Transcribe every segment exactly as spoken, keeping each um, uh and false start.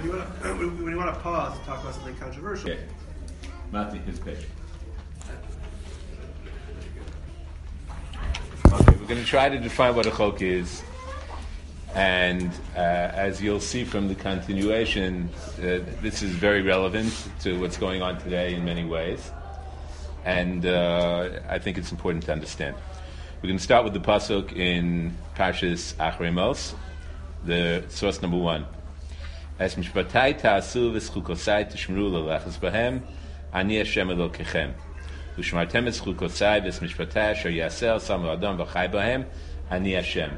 you want to, when you want to pause and talk about something controversial. Okay. Mati, his page. Okay, we're going to try to define what a chok is. And uh, as you'll see from the continuation, uh, this is very relevant to what's going on today in many ways. And uh, I think it's important to understand. We're going to start with the pasuk in Parshas Acharei Mos, the source number one. Es mishpatai ta'asu v'schukosai tishmeru l'lechas bahem, ani Hashem Elokechem. U'shmartem es schukosai v'mishpatai asher yaseh samu adam v'chai bahem, ani Hashem.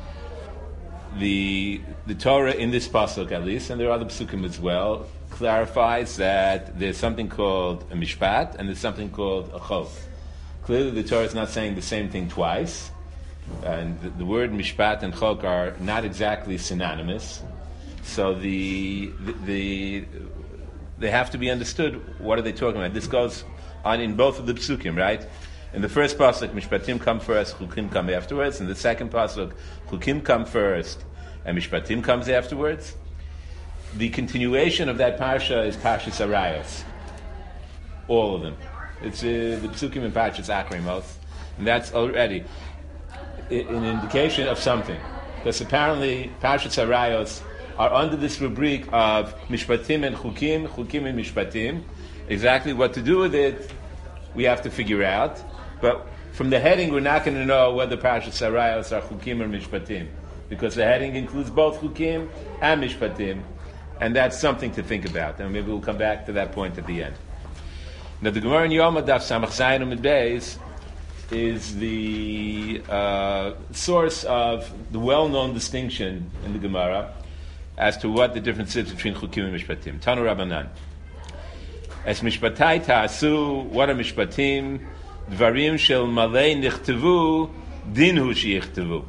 The the Torah in this pasuk, at least, and there are other psukim as well, clarifies that there's something called a mishpat and there's something called a chok. Clearly, the Torah is not saying the same thing twice, and the, the word mishpat and chok are not exactly synonymous. So the, the the they have to be understood. What are they talking about? This goes on in both of the psukim, right? In the first pasuk, mishpatim come first, chukim come afterwards. In the second pasuk, chukim come first, and mishpatim comes afterwards. The continuation of that parsha is Parshas Arayos. All of them. It's uh, the psukim in Parshas Acharei Mos, and that's already an indication of something. Because apparently Parshas Arayos are under this rubric of mishpatim and chukim, chukim and mishpatim. Exactly what to do with it, we have to figure out. But from the heading, we're not going to know whether Parshas Arayos are chukim or mishpatim, because the heading includes both chukim and mishpatim, and that's something to think about. And maybe we'll come back to that point at the end. Now, the Gemara in Yoma Daf Samach Zayin Amud Beis is the uh, source of the well-known distinction in the Gemara as to what the difference is between chukim and mishpatim. Tanu Rabbanan. Es mishpatai ta'asu, what are mishpatim? Dvarim shel malei nichtavu, dinhu sheyichtavu.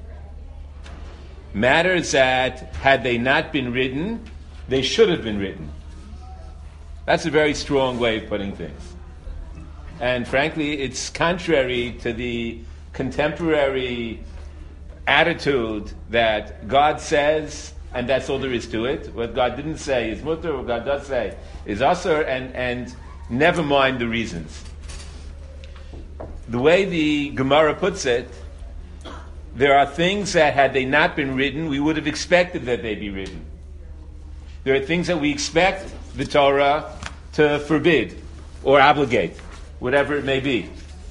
Matters that, had they not been written, they should have been written. That's a very strong way of putting things. And frankly, it's contrary to the contemporary attitude that God says, and that's all there is to it. What God didn't say is mutter, what God does say is asur, and, and never mind the reasons. The way the Gemara puts it, there are things that had they not been written, we would have expected that they be written. There are things that we expect the Torah to forbid or obligate, whatever it may be.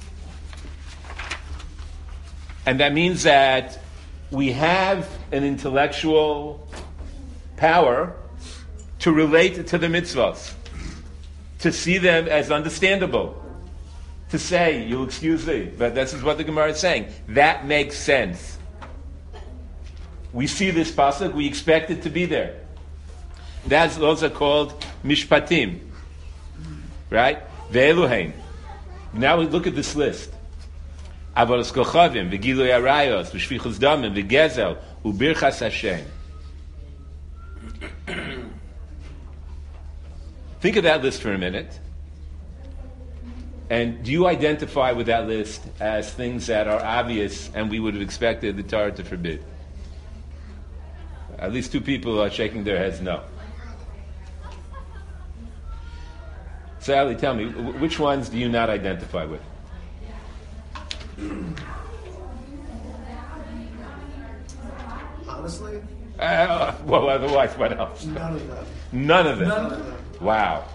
And that means that we have an intellectual power to relate to the mitzvahs, to see them as understandable, to say, you'll excuse me, but this is what the Gemara is saying. That makes sense. We see this pasuk, we expect it to be there. That's, those are called mishpatim. Right? Ve'eluhein. Now we look at this list. Avodas kochavim, v'gilui arayos, v'shvichus damim, v'gezel, u'birchas Hashem. Think of that list for a minute. And do you identify with that list as things that are obvious and we would have expected the Torah to forbid? At least two people are shaking their heads no. So Ali, tell me, which ones do you not identify with? Honestly? Uh, well, otherwise, what else? None of them. None of them. None of them. Wow.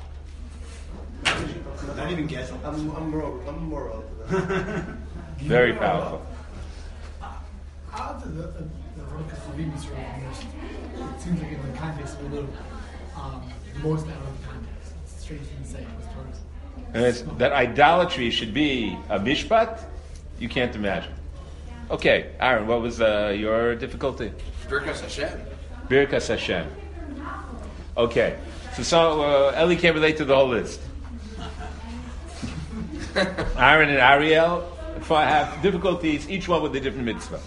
Not even guess. I'm, I'm more, I'm more open. Very powerful. Out of the, the, the Rokas Levim sort of most, it seems like in the context of a little, um, most out of the context. It's strange thing to say. And it's, that idolatry should be a mishpat, you can't imagine. Okay, Aaron, what was uh, your difficulty? Birkas Hashem. Birkas Hashem. Okay, so, so uh, Eli can't relate to the whole list. Aaron and Ariel have difficulties, each one with a different mitzvah.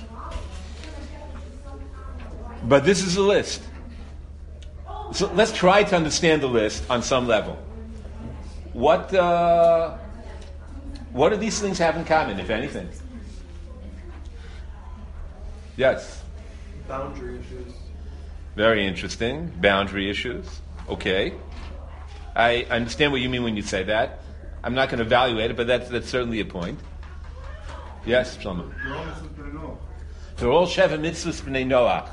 But this is a list. So let's try to understand the list on some level. What uh, what do these things have in common, if anything? Yes. Boundary issues. Very interesting. Boundary issues. Okay. I understand what you mean when you say that. I'm not going to evaluate it, but that's that's certainly a point. Yes, Shlomo. They're all Sheva Mitzvahs B'nai Noach.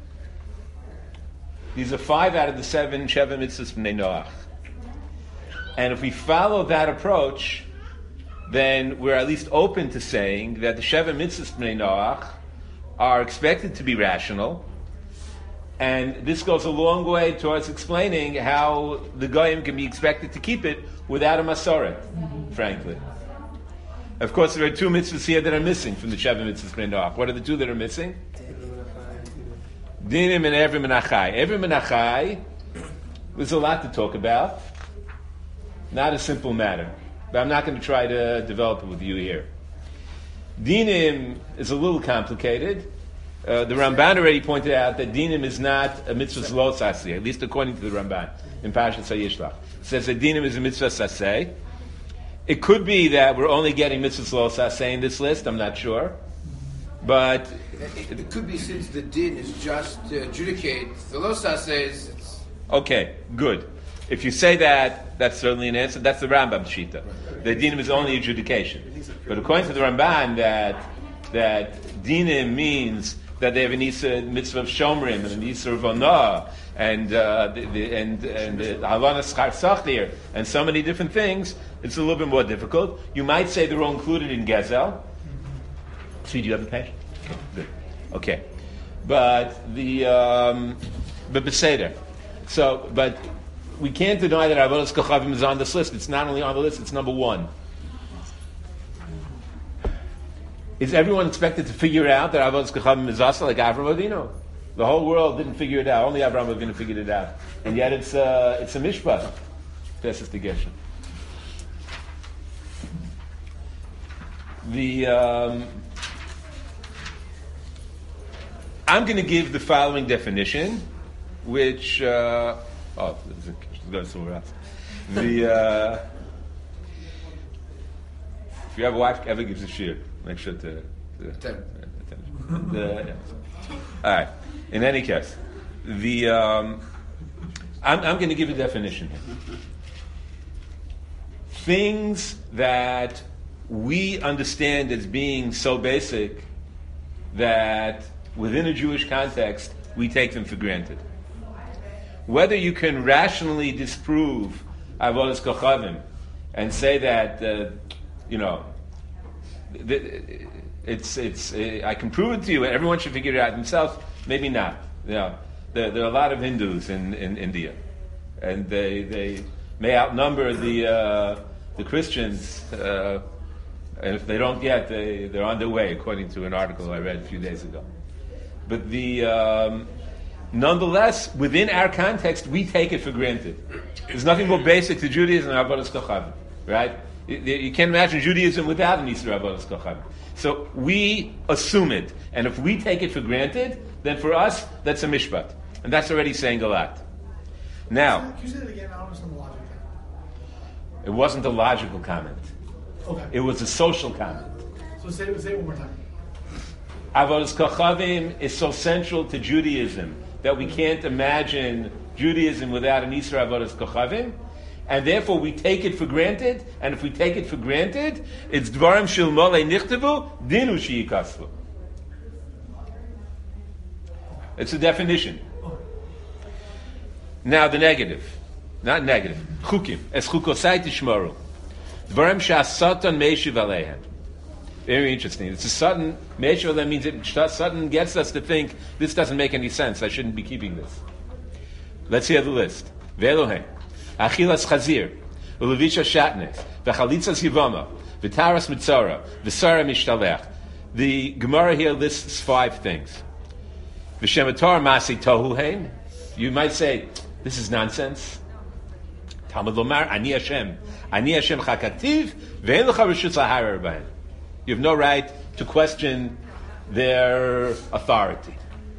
These are five out of the seven Sheva Mitzvahs B'nai Noach. And if we follow that approach, then we're at least open to saying that the Sheva Mitzvahs B'nai Noach are expected to be rational. And this goes a long way towards explaining how the Goyim can be expected to keep it without a Masoret, mm-hmm. frankly. Of course, there are two mitzvahs here that are missing from the Sheva Mitzvahs B'nai Noach. What are the two that are missing? Dinim and Evrim and Achai. Evrim and Achai, there's a lot to talk about. Not a simple matter. But I'm not going to try to develop it with you here. Dinim is a little complicated. Uh, the Ramban already pointed out that dinim is not a mitzvah lo saseh, at least according to the Ramban in Parashat Vayishlach. It says that dinim is a mitzvah saseh. It could be that we're only getting mitzvah lo saseh in this list. I'm not sure, but it, it could be since the din is just to adjudicate the lo saseh. It's okay. Good. If you say that, that's certainly an answer. That's the Rambam shita. The dinim is only adjudication, but according to the Ramban, that that dinim means that they have an Isa mitzvah of Shomrim and an Isa of Onah and uh, the, the, and and Havana Schar Sachir and so many different things. It's a little bit more difficult. You might say they're all included in Gezel. So do you have the page? Okay, good. Okay, but the um, but Beseder. So, but we can't deny that Avodas Kochavim is on this list. It's not only on the list; it's number one. Is everyone expected to figure out that Avodas Kochavim is also like Avram Avinu? The whole world didn't figure it out. Only Avram Avinu figured it out, and yet it's uh, it's a mishpat. This is the Geshem. The um, I'm going to give the following definition, which uh, oh, let's go somewhere else. The uh, if you have a wife, ever gives a shir. Make sure to, to attend. The, yeah. All right. In any case, the um, I'm, I'm going to give a definition here. Things that we understand as being so basic that within a Jewish context we take them for granted. Whether you can rationally disprove Avodas Kochavim and say that uh, you know. It's it's. I can prove it to you. Everyone should figure it out themselves. Maybe not. You know, there, there are a lot of Hindus in, in India, and they they may outnumber the uh, the Christians. Uh, and if they don't get, they they're on their way, according to an article I read a few days ago. But the um, nonetheless, within our context, we take it for granted. There's nothing more basic to Judaism than Avodas Kochavim, right? You can't imagine Judaism without an Yisra Avodas Kochavim. So we assume it, and if we take it for granted, then for us that's a mishpat, and that's already saying a lot. Now, can you say that again? I don't understand the logic. It wasn't a logical comment. Okay. It was a social comment. So say it, say it one more time. Avodas Kochavim is so central to Judaism that we can't imagine Judaism without an Yisra Avodas Kochavim. And therefore we take it for granted, and if we take it for granted, it's Dvarim Shel Molei Nichtavu, Dinu She'yikasvu. It's a definition. Now the negative. Not negative. Chukim. Es chukosai tishmoru. Dvarim she'asatan meishiv aleihem. Very interesting. It's a sudden, meishiv aleihem means it sudden gets us to think, this doesn't make any sense, I shouldn't be keeping this. Let's hear the list. Ve'elohim. Achilas chazir, ulevisha shatnes, v'chalitzas yivama, v'taras mitzora, v'sara mishtalech. The Gemara here lists five things. V'shematar masi tohuhein. You might say, this is nonsense. Talmud lomar, ani Hashem. Ani Hashem chakativ, ve'en lecha reshut laharer b'hen. You have no right to question their authority.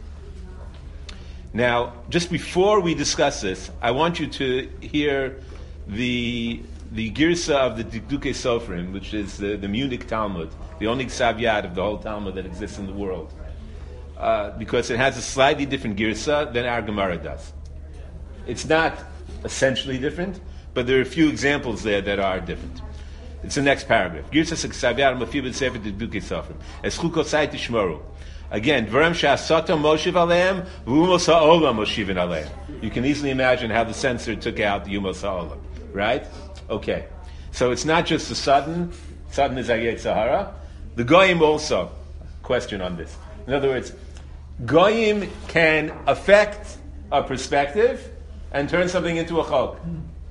Now, just before we discuss this, I want you to hear the the girsa of the Dikdukei Sofrim, which is the, the Munich Talmud, the only Ksav Yad of the whole Talmud that exists in the world. uh, because it has a slightly different girsa than our Gemara does. It's not essentially different, but there are a few examples there that are different. It's the next paragraph. Girsa Seksaviyar Mafibet Sefer Tedbuke Sofrim. Eschukosai Tishmoru. Again, Dvarim Sha'asata Moshiv Aleim, V'umos Ha'olam Moshivin Aleim. You can easily imagine how the censor took out the Umos Ha'olam. Right? Okay. So it's not just the sudden. Sudden is Ayet Sahara. The Goyim also. Question on this. In other words, Goyim can affect a perspective and turn something into a chok.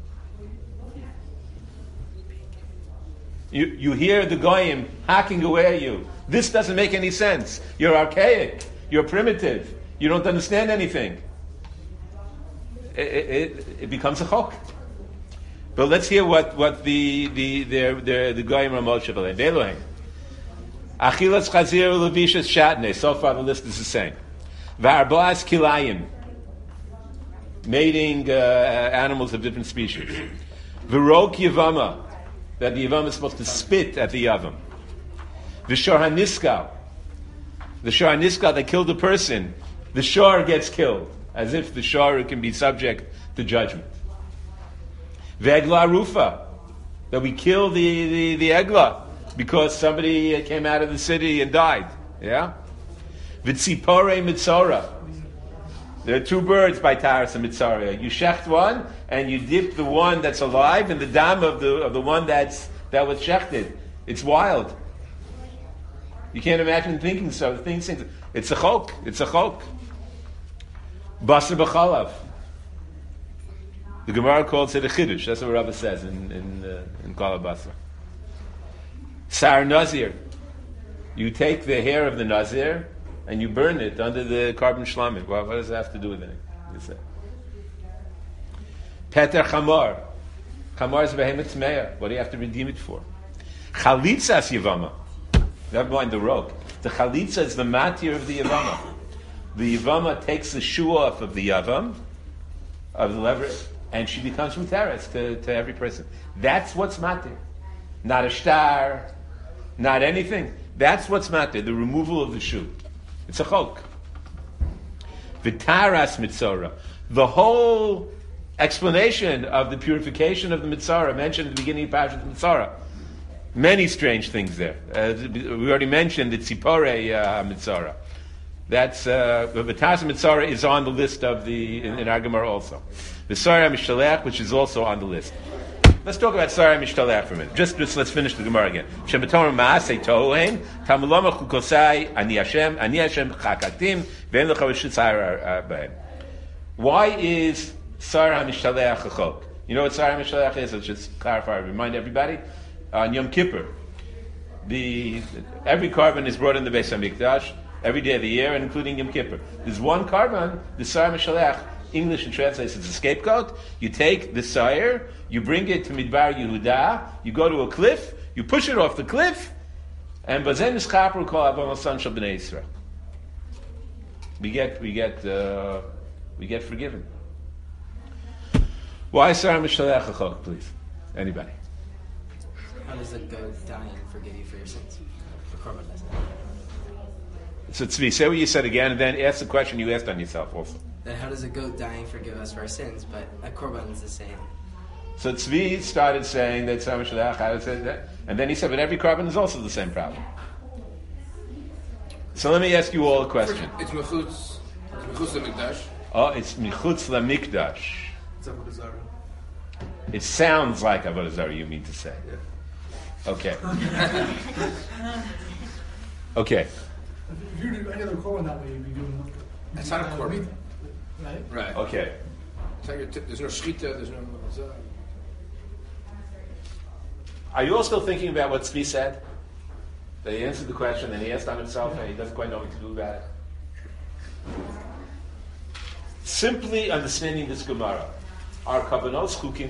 You, you hear the Goyim hacking away at you. This doesn't make any sense. You're archaic. You're primitive. You don't understand anything. It, it, it becomes a chok. But let's hear what, what the the the the, the Goyim Ramot Shabbaleh. Delohem. Achilas chazir levishas shatne. So far the list is the same. V'arboas kilayim. Mating uh, animals of different species. V'rok yavama. That the yavam is supposed to spit at the yavam. The shor haniskal. The shor haniskal that killed a person. The shor gets killed. As if the shor can be subject to judgment. V'egla rufa. That we kill the, the, the egla because somebody came out of the city and died. Yeah? V'tzipore mitzora. There are two birds by Taras and Mitzara. You shecht one, and you dip the one that's alive in the dam of the of the one that's that was shechted. It's wild. You can't imagine thinking so. Things, it's a chok. It's a chok. Basar b'chalav. The Gemara calls it a chiddush. That's what Rabbi says in in uh, in Kala Basra. Sar Nazir. You take the hair of the Nazir and you burn it under the carbon shlamim. Well, what does that have to do with anything? Peter Chamor. Chamor is behemoth tmeya. What do you have to redeem it for? Chalitzas Yavama. Never mind the rope. The chalitza is the matir of the Yavama. The Yavama takes the shoe off of the Yavam, of the lever, and she becomes muteres to, to every person. That's what's matir. Not a star, not anything. That's what's matir, the removal of the shoe. It's a chok. V'taras mitzora. The whole explanation of the purification of the mitzora mentioned at the beginning of Parashat Mitzora. Many strange things there. Uh, we already mentioned the tzipore uh, mitzora. That's uh, v'taras mitzora is on the list of the in, in our Gemara also. The Sarah Mishalech, which is also on the list. Let's talk about Sarah Mishalech for a minute. Just, just let's finish the Gemara again. Shematomer Maasei Tohuhen Tamulama Chukosai Ani Hashem Ani Hashem Chakatim Ve'en Lecha V'Shitzayir B'Hem. Why is Sarah Mishalech a chok? You know what Sarah Mishalech is? Let's just clarify. Remind everybody. On Yom Kippur, the every carbon is brought in the Beis Hamikdash every day of the year, and including Yom Kippur. There's one carbon, the Sarah Mishalech. English and translates as a scapegoat. You take the sire, you bring it to Midbar Yehuda, you go to a cliff, you push it off the cliff, and Bazen Ischapru call Avon Son Shal Bnei Yisrael. We get, we get, uh, we get forgiven. Why Sarah Mishalech Achok, please? Anybody? How does a goat die and forgive you for your sins? The korban doesn't. So Tzvi, say what you said again, and then ask the question you asked on yourself also. Then how does a goat die and forgive us for our sins? But a korban is the same. So Tzvi started saying that Sarah Mishalech, how to say that, and then he said, but every carbon is also the same problem. So let me ask you all a question. It's mechutz. It's mechutz lemikdash. Oh, it's mechutz lamikdash. It's Avodah Zarah. It sounds like Avodah Zarah, you mean to say. Yeah. Okay. Okay. If you do any other korban that way, you'd be doing. It's not a korban. Right? Right. Okay. It's not your t- there's no shchita, there's no... Are you all still thinking about what Tzvi said? That he answered the question and he asked on himself and he doesn't quite know what to do about it? Simply understanding this Gemara. Our Kabbanos cooking.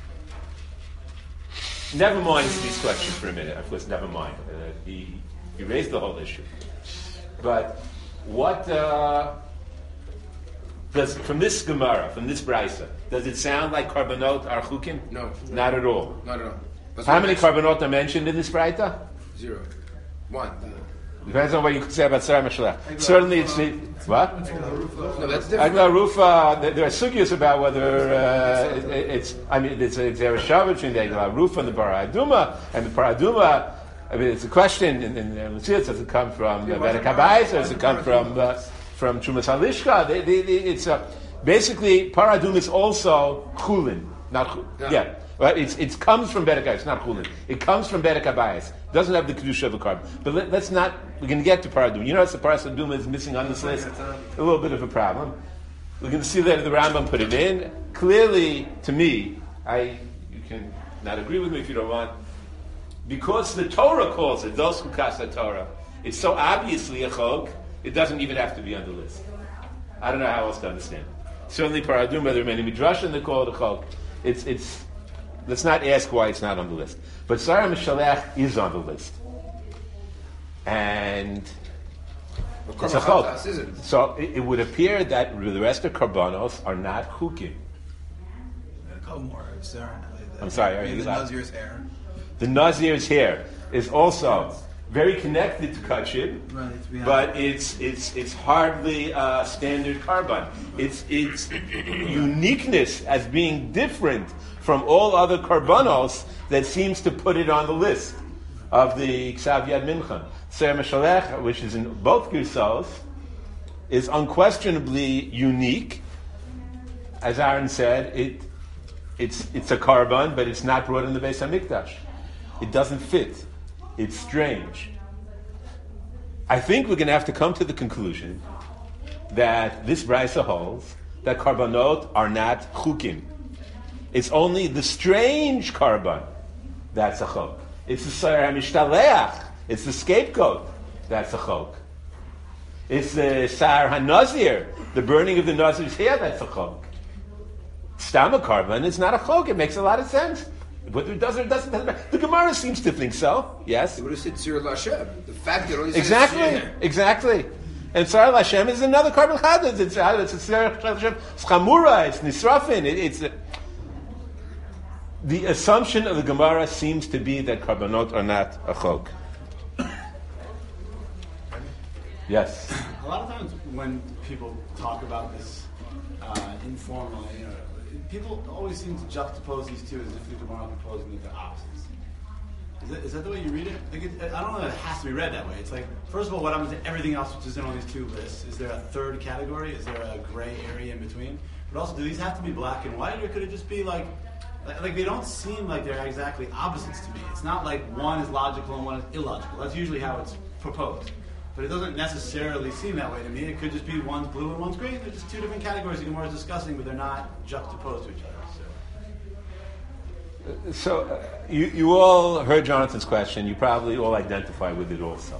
Never mind Tzvi's question for a minute. Of course, never mind. Uh, he, he raised the whole issue. But what... Uh, Does, from this Gemara, from this Brisa, does it sound like Karbanot are chukim? No. Not at all. Not at all. That's How what many it is. Karbanot are mentioned in this Brisa? Zero. One. Depends on what you could say about Sarah Mashalach. Certainly, it's the what? No, that's different. Agla Rufa. There there are sugyas about whether uh, it, it's. I mean, it's a, there a shavu between the Agla Rufa and the Paraduma, and the Paraduma. I mean, it's a question in in Lucia. Does it come from uh, Veda Kabayis, or does it come from uh, from Chumas Halishka? They, they, they, it's uh, basically Paraduma is also chulin, not chulin. Yeah. yeah. Right? It's, it comes from Bedek It's not Chulin. It comes from Bedek Abayis. It doesn't have the Kedusha of the carbon. But let, let's not, we're going to get to Paraduma. You notice the Paraduma is missing on this list. A little bit of a problem. We're going to see later the Rambam put it in. Clearly, to me, I, you can not agree with me if you don't want, because the Torah calls it, Dos Kukasa Torah, it's so obviously a chok, it doesn't even have to be on the list. I don't know how else to understand it. Certainly Paraduma, there are many midrashim that call it a chok. It's, it's, Let's not ask why it's not on the list. But Sarah Mishalech is on the list. And it's a chok. So it, it would appear that the rest of Karbanos are not chukim. A couple more. Sarah. I'm sorry, are you the allowed? Nazir's hair. The Nazir's hair is also very connected to Kachib, Right, we have- but it's it's it's hardly uh, standard carbon. It's its uniqueness as being different from all other karbanos that seems to put it on the list of the Ksav Yad Mincha. Sarah Mashalech, which is in both Girsos, is unquestionably unique. As Aaron said, it it's it's a carbon, but it's not brought in the Beis Hamikdash. It doesn't fit. It's strange. I think we're going to have to come to the conclusion that this brisa holds that karbanot are not chukim. It's only the strange carbon that's a chok. It's the Sarah Mishtaleach. It's the scapegoat that's a chok. It's the Sar HaNazir, the burning of the Nazir's hair that's a chok. Stama carbon is not a chok. It makes a lot of sense. Whether it does or doesn't, doesn't matter. The Gemara seems to think so. Yes. It would have said Sir Lashem. The fact that it only says Exactly. Sir. Exactly. And Sar Lashem is another carbon chadad. It's it's a Sar Lashem. It's chamura. It's nisrafin. It, it's. Uh, the assumption of the Gemara seems to be that carbonot are not a chok. Yes. A lot of times when people talk about this uh, informally, you know, people always seem to juxtapose these two as if the Gemara is proposing that they're opposites. Is that, is that the way you read it? Like it? I don't know that it has to be read that way. It's like, first of all, what happens to everything else which is in on these two lists? Is there a third category? Is there a gray area in between? But also, do these have to be black and white, or could it just be like, like, like they don't seem like they're exactly opposites to me. It's not like one is logical and one is illogical. That's usually how it's proposed. But it doesn't necessarily seem that way to me. It could just be one's blue and one's green. They're just two different categories the Gemara is discussing, but they're not juxtaposed to each other. So, So uh, you you all heard Jonathan's question. You probably all identify with it also.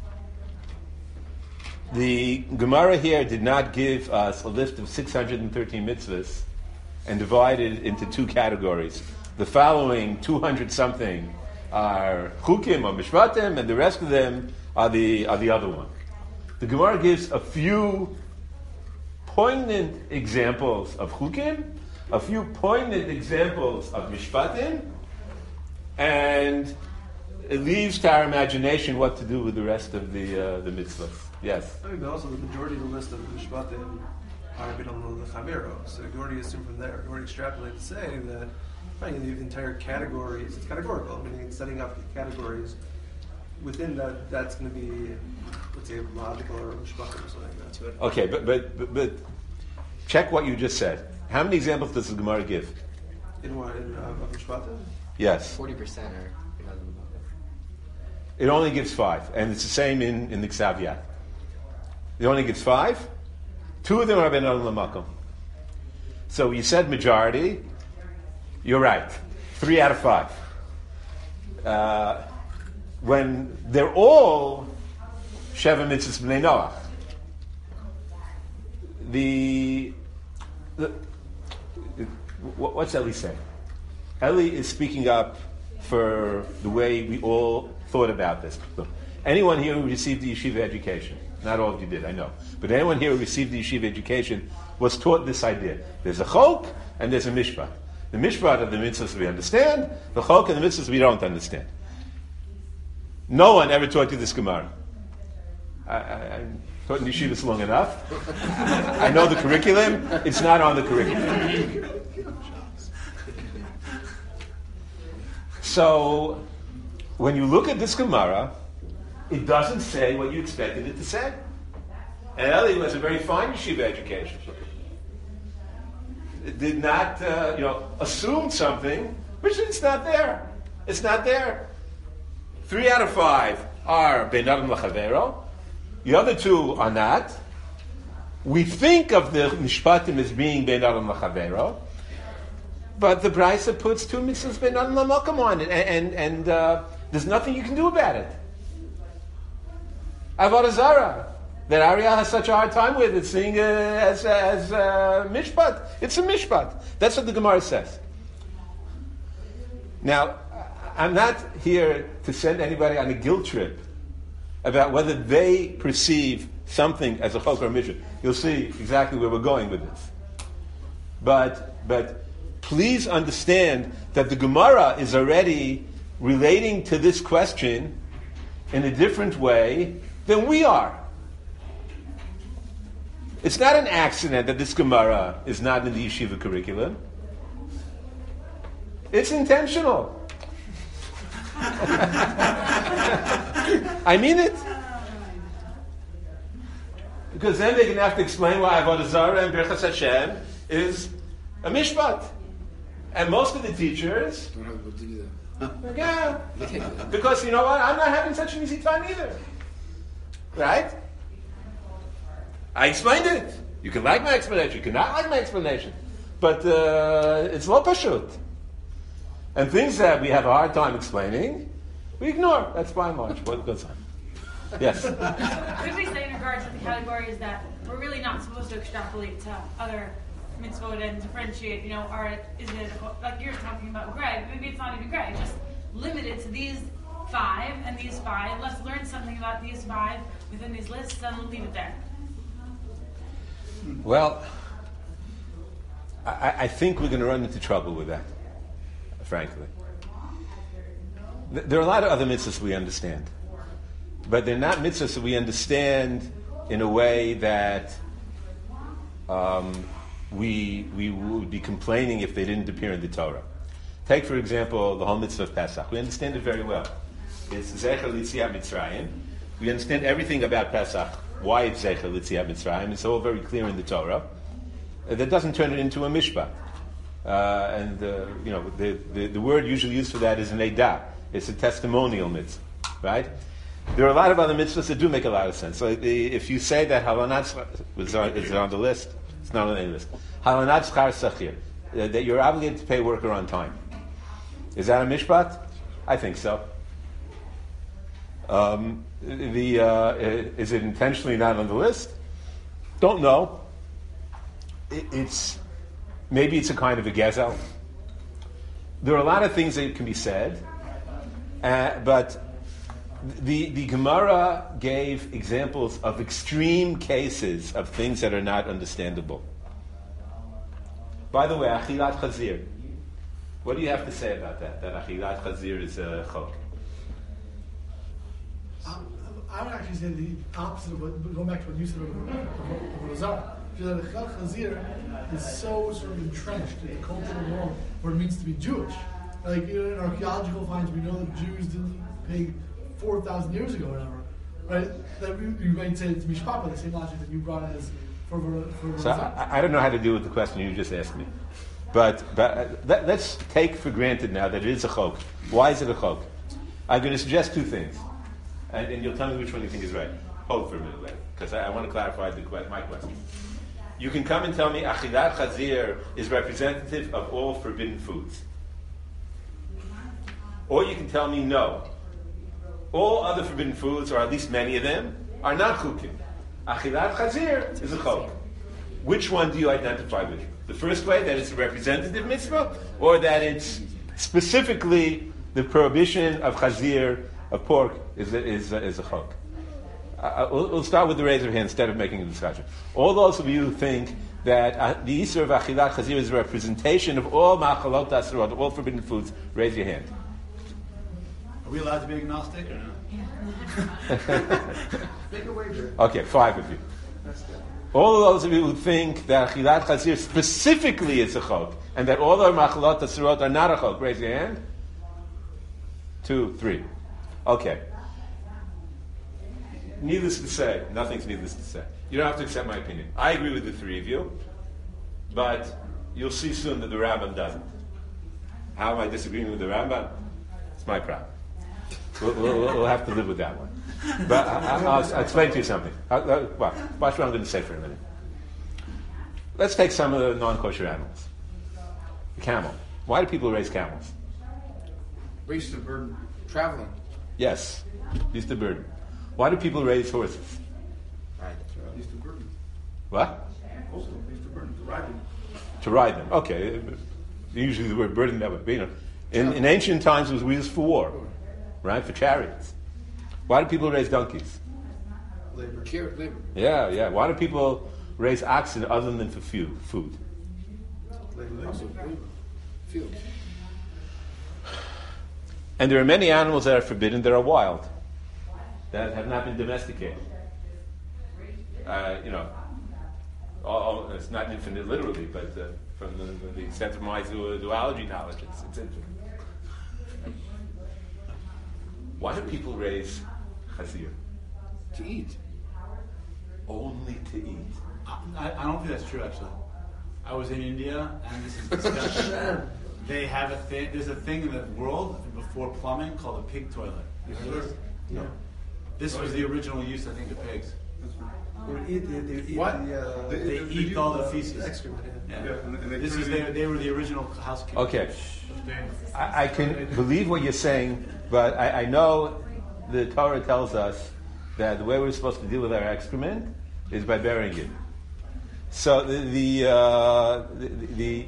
The Gemara here did not give us a list of six hundred thirteen mitzvahs and divide it into two categories. The following two hundred something are chukim or mishpatim, and the rest of them are the are the other one. The Gemara gives a few poignant examples of chukim, a few poignant examples of mishpatim, and it leaves to our imagination what to do with the rest of the uh, the mitzvahs. Yes. I think that also the majority of the list of the Mishpatim are a bit on the Chavero. So you already assume from there, you already extrapolate to say that right, the entire categories, it's categorical, meaning it's setting up the categories. Within that, that's going to be, let's say, logical or Mishpatim or something like that. Okay, but, but but but check what you just said. How many examples does the Gemara give? In what, in uh, of Mishpatim? Yes. Forty percent are. It only gives five, and it's the same in, in the Ksav Yad. It only gives five. Two of them are Ben Adam Lamakom. So you said majority. You're right. Three out of five. Uh, when they're all Sheva Mitzvahs B'nai Noach. The, the what's Eli saying? Eli is speaking up for the way we all thought about this. Anyone here who received the yeshiva education, not all of you did, I know, but anyone here who received the yeshiva education was taught this idea. There's a chok and there's a mishpat. The mishpat are the mitzvahs we understand, the chok and the mitzvahs we don't understand. No one ever taught you this Gemara. I, I, I taught in yeshivas long enough. I know the curriculum. It's not on the curriculum. So, when you look at this Gemara, it doesn't say what you expected it to say. And Eli has a very fine yeshiva education. It did not, uh, you know, assume something which it's not there. It's not there. Three out of five are Ben Adam Lachavero. The other two are not. We think of the Mishpatim as being Ben Adam Lachavero, but the Brisa puts two mitzvahs Ben Adam Lamakam on it, and, and, and uh, there's nothing you can do about it. Avodah Zarah, that Ariel has such a hard time with it, seeing uh, as, as uh, Mishpat. It's a Mishpat. That's what the Gemara says. Now, I'm not here to send anybody on a guilt trip about whether they perceive something as a chok or a mishpat. You'll see exactly where we're going with this. But, but please understand that the Gemara is already relating to this question in a different way than we are. It's not an accident that this Gemara is not in the yeshiva curriculum. It's intentional. I mean it. Because then they're going to have to explain why Avodah Zarah and Birchas Hashem is a mishpat. And most of the teachers, Don't have to do that. yeah, because you know what? I'm not having such an easy time either. Right? I explained it. You can like my explanation. You cannot like my explanation. But uh, it's lo pashut. And things that we have a hard time explaining, we ignore. That's by and large. What goes on? Yes? Could we say in regards to the categories that we're really not supposed to extrapolate to other mitzvot and differentiate, you know, are, is it, like you're talking about Greg, maybe it's not even Greg, just limit it to these five and these five. Let's learn something about these five within these lists and we'll leave it there. Well, I, I think we're going to run into trouble with that, frankly. There are a lot of other mitzvahs we understand, but they're not mitzvahs that we understand in a way that um, we we would be complaining if they didn't appear in the Torah. Take, for example, the whole mitzvah of Pesach. We understand it very well. It's Zecher L'Yetziat Mitzrayim. We understand everything about Pesach, why it's Zecher L'Yetziat Mitzrayim. It's all very clear in the Torah. Uh, that doesn't turn it into a mishpat. Uh, and, uh, you know, the, the, the word usually used for that is an edah. It's a testimonial mitzvah, right? There are a lot of other mitzvahs that do make a lot of sense. So the, if you say that halanat, is it on the list? It's not on any list. Halanat schar sachir, that you're obligated to pay worker on time. Is that a mishpat? I think so. Um, the uh, is it intentionally not on the list? Don't know. It, it's maybe it's a kind of a gezel. There are a lot of things that can be said, uh, but the the Gemara gave examples of extreme cases of things that are not understandable. By the way, achilat chazir. What do you have to say about that? That achilat chazir is a chok. Um, I would actually say the opposite of what, going back to what you said about Rozar. I feel that Achilat Chazir is so sort of entrenched in the cultural norm what it means to be Jewish. Like, you know, in archaeological finds, we know that Jews didn't pig four thousand years ago or whatever. Right? That we, you might say it's Mishpat, but the same logic that you brought as for, for So I, I don't know how to deal with the question you just asked me. But, but uh, let, let's take for granted now that it is a chok. Why is it a chok? I'm going to suggest two things. And, and you'll tell me which one you think is right. Hold for a minute, because I, I want to clarify the, my question. You can come and tell me achilat chazir is representative of all forbidden foods. Or you can tell me no. All other forbidden foods, or at least many of them, are not chukim. Achilat chazir is a chok. Which one do you identify with? The first way, that it's a representative mitzvah, or that it's specifically the prohibition of chazir, of pork, is a, is a, is a chok. Uh, we'll, we'll start with the raise of hand instead of making a discussion. All those of you who think that uh, the Isur of Achilat Chazir is a representation of all ma'achalot asrot, all forbidden foods, raise your hand. Are we allowed to be agnostic or no? Make a wager. Okay, five of you. That's good. All of those of you who think that Achilat Chazir specifically is a chok, and that all our machalot asurot are not a chok, raise your hand. Two, three. Okay. Needless to say, nothing's needless to say. You don't have to accept my opinion. I agree with the three of you, but you'll see soon that the Rambam doesn't. How am I disagreeing with the Rambam? It's my problem. We'll, we'll, we'll have to live with that one. But I, I'll, I'll explain to you something. I, I, well, watch what I'm going to say for a minute. Let's take some of the non-kosher animals. The camel. Why do people raise camels? Raise the burden. Traveling. Yes, beast of burden. Why do people raise horses? Right. Beast of burden. What? Also, beast of burden. Riding. To ride them. Okay. Usually the word burden that would be. You know, in, in ancient times it was used for war, right? For chariots. Why do people raise donkeys? Labor. Care, labor. Yeah, yeah. Why do people raise oxen other than for food? Food. Labor. Also labor. Field. And there are many animals that are forbidden that are wild, that have not been domesticated. Uh, you know, all, all, it's not infinite literally, but uh, from the, the extent of my zoo, zoology knowledge, it's, it's infinite. Why do people raise chazir? To eat. Only to eat. I, I don't think that's true, actually. I was in India, and this is disgusting. They have a thing. There's a thing in the world before plumbing called a pig toilet. You heard of this? No. This was the original use, I think, of pigs. They would eat, they, they would eat What? the, uh, They, the- eat the- all the uh, feces. Excrement, yeah. Yeah. Yeah, and- and they this turn is it they, in- they were the original housekeepers. Okay. I, I can believe what you're saying, but I, I know the Torah tells us that the way we're supposed to deal with our excrement is by burying it. So the the, uh, the, the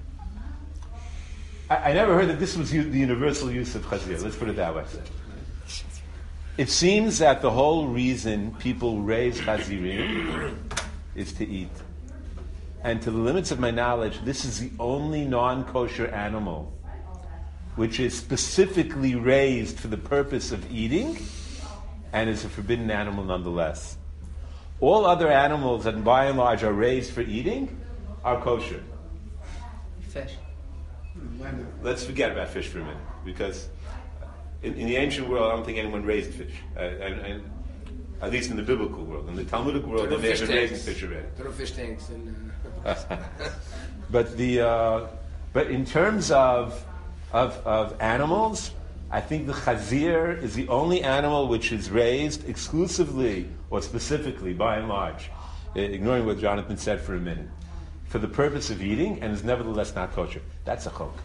I, I never heard that this was u- the universal use of chazir. Let's put it that way. It seems that the whole reason people raise chazirim is to eat. And to the limits of my knowledge, this is the only non-kosher animal which is specifically raised for the purpose of eating and is a forbidden animal nonetheless. All other animals that by and large are raised for eating are kosher. Fish. Let's forget about fish for a minute, because in, in the ancient world, I don't think anyone raised fish. Uh, and, and at least in the biblical world. In the Talmudic world, they There may are have fish been raising tanks. fish already. There are fish tanks. And, uh, But the uh, but in terms of, of of animals, I think the chazir is the only animal which is raised exclusively or specifically, by and large, uh, ignoring what Jonathan said for a minute, for the purpose of eating, and is nevertheless not kosher. That's a chok.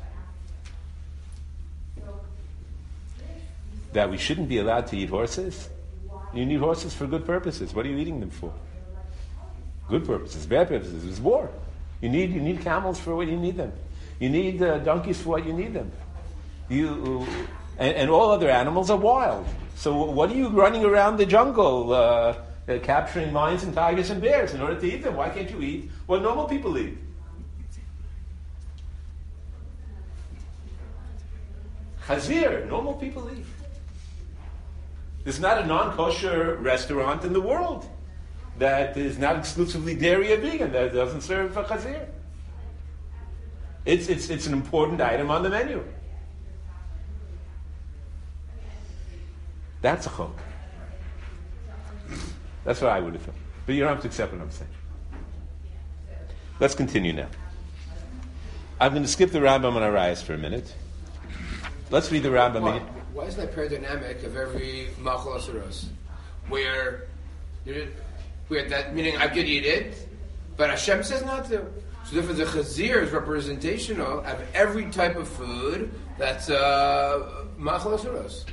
That we shouldn't be allowed to eat horses. You need horses for good purposes. What are you eating them for? Good purposes, bad purposes. It's war. You need you need camels for what you need them. You need uh, donkeys for what you need them. You and, and all other animals are wild. So what are you running around the jungle uh, uh, capturing lions and tigers and bears in order to eat them? Why can't you eat what normal people eat? Chazir, normal people eat. There's not a non-kosher restaurant in the world that is not exclusively dairy or vegan, that doesn't serve a chazir. It's, it's, it's an important item on the menu. That's a chok. That's what I would have thought. But you don't have to accept what I'm saying. Let's continue now. I'm going to skip the Rambam on Arayas for a minute. Let's read the Rambam. why, why is that paradigmatic of every machal asuros, where you're, where that meaning I could eat it, but Hashem says not to. So therefore, the chazir is representational of every type of food that's uh, machal asuros.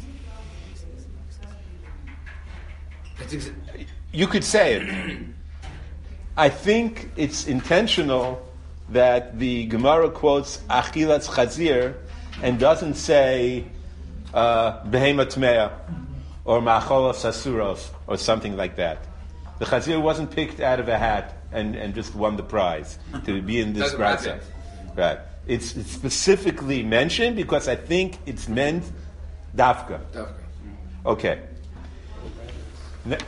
That's exa- You could say it. I think it's intentional that the Gemara quotes Achilatz Chazir and doesn't say uh, Behema Tmeah or Ma'acholos Asuros or something like that. The Chazir wasn't picked out of a hat and, and just won the prize to be in this Doesn't brayza. happen. Right. It's, it's specifically mentioned because I think it's meant Dafka. Dafka. Okay. Ne-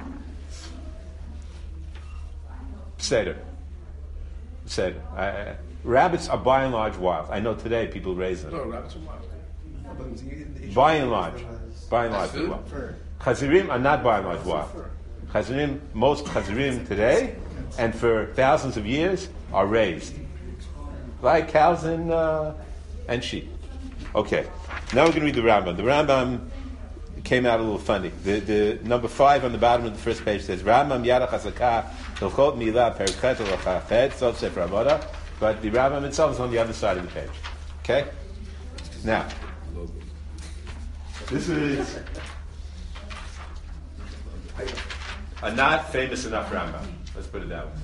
Seder. Seder. I- I- Rabbits are by and large wild. I know today people raise them. No, rabbits are wild. By and large. By and large. As food? Wild. Chazirim are not by and large wild. Chazirim, most Chazirim today, and for thousands of years, are raised. Like cows and, uh, and sheep. Okay. Now we're going to read the Rambam. The Rambam came out a little funny. The, the number five on the bottom of the first page says, Rambam Yada Chazakah Hilchot Milah Perichet Elachachet Sof Sefer Avodah. But the Rambam itself is on the other side of the page. Okay? Now, this is a not famous enough Rambam. Let's put it that way.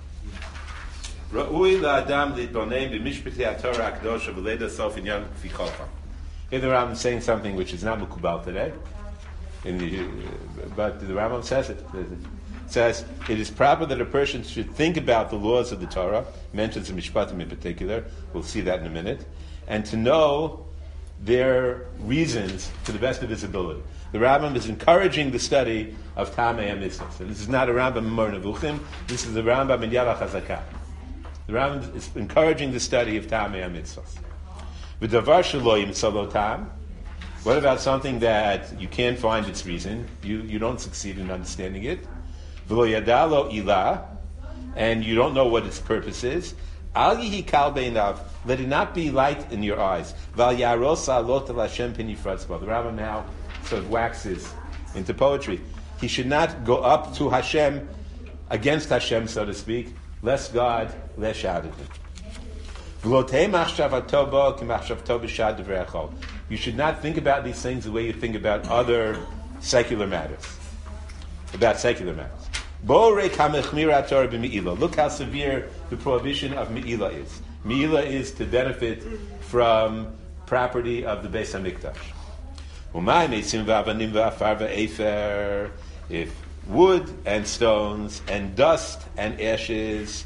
Ra'ui la'adam litbonem b'mishpatei haTorah HaKadosh v'leda sof inyan k'fi cholcha. Here the Rambam is saying something which is not mukubal today, in the, uh, but the Rambam says it. It says, it is proper that a person should think about the laws of the Torah, mentions the Mishpatim in particular, we'll see that in a minute, and to know their reasons to the best of his ability. The Rambam is encouraging the study of Tamei HaMitzvot. So this is not a Rambam in Mor Nevuchim, this is the Rambam in Yad HaChazakah. The Rambam is encouraging the study of Tamei HaMitzvot. V'davar shelo yimtza lo tam. What about something that you can't find its reason? You, you don't succeed in understanding it. V'lo yada lo ilah, and you don't know what its purpose is. Al yihi kal beinav, let it not be light in your eyes. Val yarosa lot el Hashem pinifratzba. The Rambam now sort of waxes into poetry. He should not go up to Hashem, against Hashem, so to speak, lest God lash out at him. You should not think about these things the way you think about other secular matters. About secular matters. Look how severe the prohibition of Me'ilah is. Me'ilah is to benefit from property of the Beis HaMikdash. If wood and stones and dust and ashes,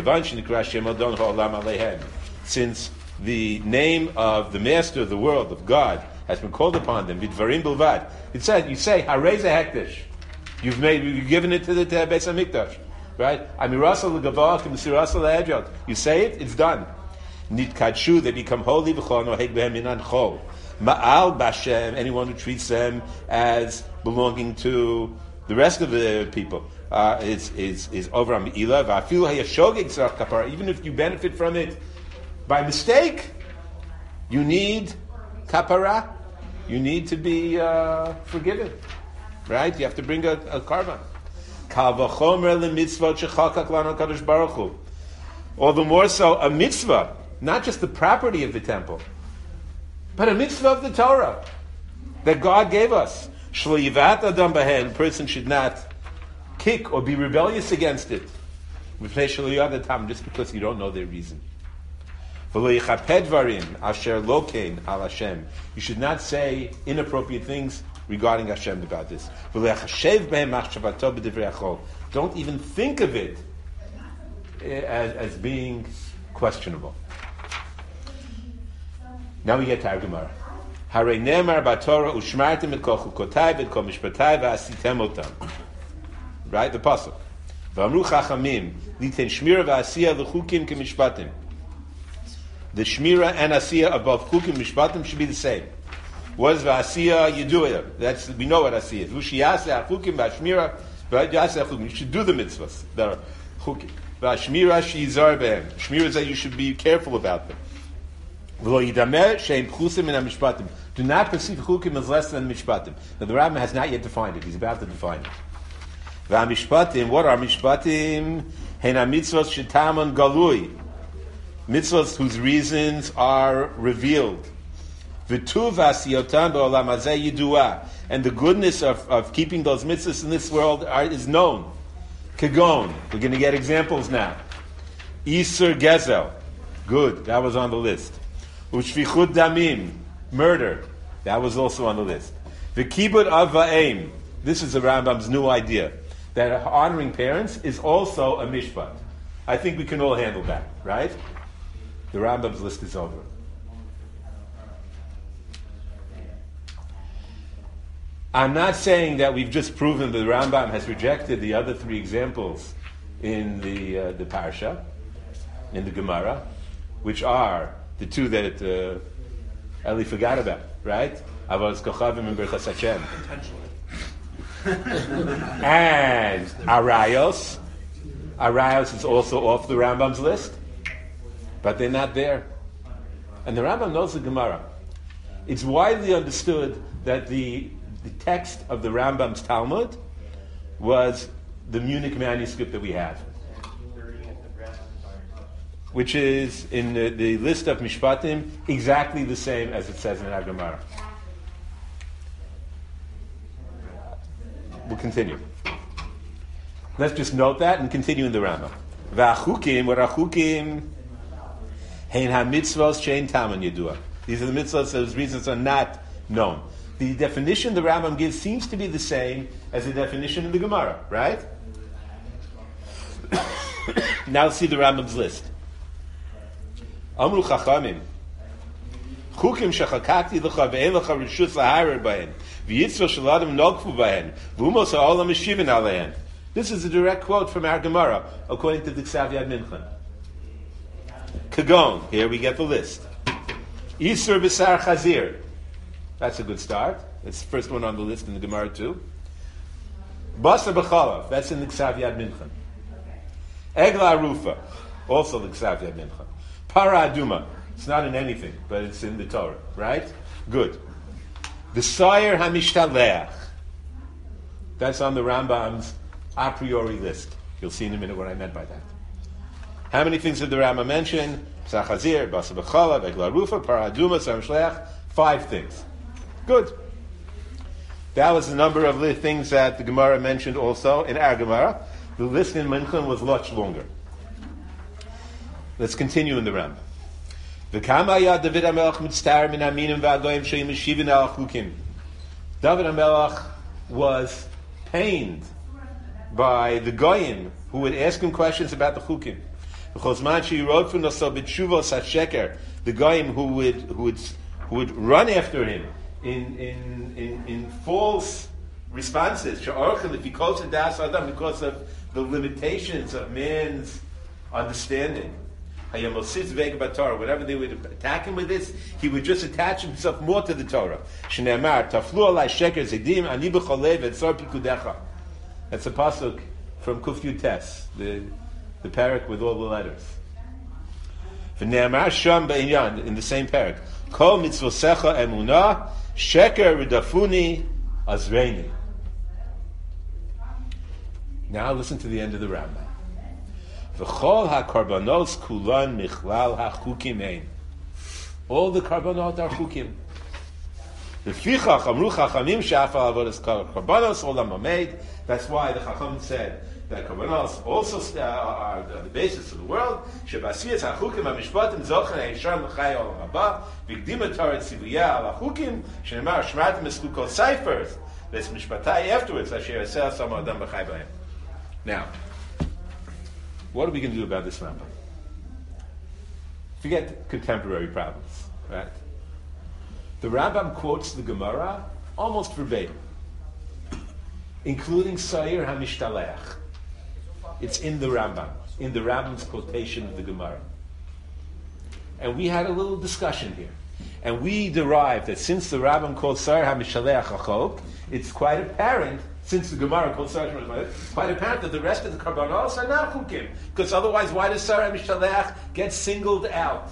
since the name of the Master of the world, of God, has been called upon them, Vidvarim Bilvad, it said, you say, Harei ze hekdesh. You've made, you've given it to the to Beis HaMikdash, right? Amirasa l'gavah k'mesirasa l'hedjot. You say it, it's done. Nitkadshu, they become holy. V'chol noheg behem minan chol. Ma'al b'Hashem, anyone who treats them as belonging to the rest of the people, uh, is is is over on Me'ilah. V'afilu hayashogeg tzarach kapara. Even if you benefit from it by mistake, you need kapara. You need to be uh, forgiven. Right? You have to bring a, a carbon. All the more so a mitzvah, not just the property of the temple, but a mitzvah of the Torah that God gave us. A person should not kick or be rebellious against it. Just because you don't know their reason. You should not say inappropriate things regarding Hashem about this. Don't even think of it as, as being questionable. Now we get to our Gemara. Right, the pasuk. The shmira and asiyah of both chukim mishpatim should be the same. What is v'asiyah? You do it. That's, we know what asiyah is. V'shiyaseh chukim v'ashmira v'yaseh chukim. You should do the mitzvahs that are chukim. V'ashmira sheyizar behem. Shmira is that you should be careful about them. V'lo yidamer she'im chusim min ha-mishpatim. Do not perceive chukim as less than mishpatim. Now the Rambam has not yet defined it. He's about to define it. V'ha-mishpatim. What are mishpatim? Hen ha-mitzvahs shetamon galui. Mitzvahs whose reasons are revealed. And the goodness of, of keeping those mitzvahs in this world are, is known. Kagon. We're going to get examples now. Isur Gezel. Good. That was on the list. Ushvichut Damim. Murder. That was also on the list. V'kibud Avva'im. This is the Rambam's new idea. That honoring parents is also a mishpat. I think we can all handle that, right? The Rambam's list is over. I'm not saying that we've just proven that the Rambam has rejected the other three examples in the uh, the Parsha, in the Gemara, which are the two that uh, Eli forgot about, right? Avos Kochavim and Berchas Hashem. And Arayos. Arayos is also off the Rambam's list, but they're not there. And the Rambam knows the Gemara. It's widely understood that the, the text of the Rambam's Talmud was the Munich manuscript that we have, which is in the, the list of Mishpatim exactly the same as it says in our Gemara. We'll continue. Let's just note that and continue in the Rambam. V'achukim, what achukim, hein ha-mitzvos shein taman yedua. These are the mitzvahs whose reasons are not known. The definition the Rambam gives seems to be the same as the definition in the Gemara, right? Now see the Rambam's list. Amru chachamim, chukim shechakati l'cha ve'en l'cha rishus laharer b'hen v'yitzvah shel adam nogfu b'hen v'umos ha'olam meshivin alehen. This is a direct quote from our Gemara, according to the Ksav Yad Mincha. Kagon, here we get the list. Isur b'sar chazir. That's a good start. It's the first one on the list in the Gemara too. Basa b'chalav. That's in the Ksav Yad Mincha. Egla arufa. Also the Ksav Yad Mincha. Para aduma. It's not in anything, but it's in the Torah, right? Good. The Sayer hamishtalech. That's on the Rambam's a priori list. You'll see in a minute what I meant by that. How many things did the Rambam mention? Sachazir, Basa b'chalav, Egla arufa, Para aduma, Sar Mishleach. Five things. Good. That was the number of the things that the Gemara mentioned also in our Gemara. The list in Minchon was much longer. Let's continue in the Rambam. V'kama ya David HaMelech mitztar min aminim v'agoyim she'im meshivin al chukim. David HaMelech was pained by the goyim who would ask him questions about the chukim. V'chozman she'yirod from nosel b'tshuvos ha'sheker. The goyim who would who would who would run after him in in in, in false responses. She'orchem if he calls it das adam because of the limitations of man's understanding. Whenever they would attack him with this, he would just attach himself more to the Torah. That's a pasuk from Kuf Yutes, the the parak with all the letters. In the same parak, Kol mitzvosecha emunah sheker ridafuni azreini. Now listen to the end of the Rambam. V'chol ha-karbanos kulan michlal ha-chukim ein. All the karbanot are chukim. V'fichach amru chachamim she'afal avodas karbanos olam hameid. That's why the chacham said that karbanos also are the basis of the world. Shebasiyas ha-chukim ha-mishpatim zochen ha-yishar l'chai olam haba. V'gdim Torah tzivuyah al-chukim shenemar shmartim esku kol seifers. V'es mishpatai afterwards asher yaseh sama adam b'chai b'hem. Now, what are we going to do about this Rambam? Forget contemporary problems, right? The Rambam quotes the Gemara almost verbatim, including Sayer HaMishtalech. It's in the Rambam, in the Rambam's quotation of the Gemara. And we had a little discussion here. And we derived that since the Rambam called Sayer HaMishtalech a chok, it's quite apparent, since the Gemara called Sayer HaMishtalech, quite apparent that the rest of the Karbanos are not chukim. Because otherwise, why does Sayer HaMishtalech get singled out?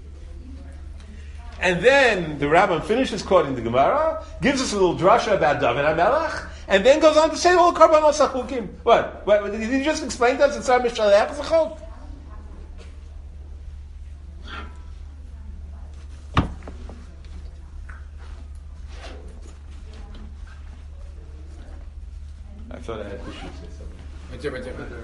And then the Rambam finishes quoting the Gemara, gives us a little drasha about David HaMelech, and then goes on to say all Karbanos are chukim. What? what? Did he just explain to us that Sayer HaMishtalech is a chok? I thought I had to say something. Right there, right there, right there.